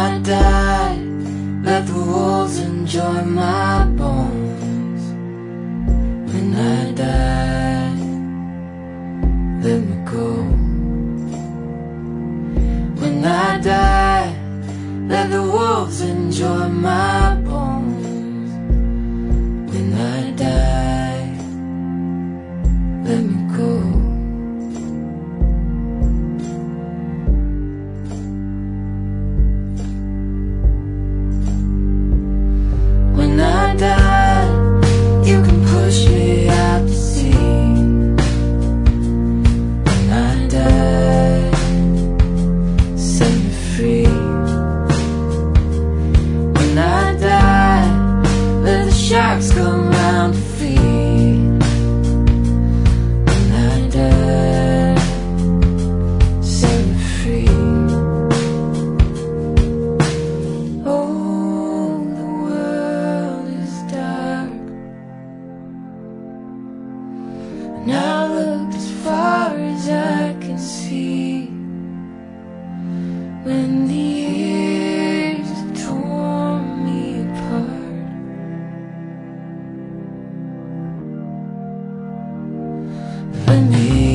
I die, let the wolves enjoy my bones. When I die, let me go. When I die, let the wolves enjoy my bones. When I die, let me go. When I die, you can push me out to sea. When I die, set me free. When I die, let the sharks come round to feed. When I die, set me free. Oh, the world is dark, and I looked as far as I can see. When the years tore me apart, let me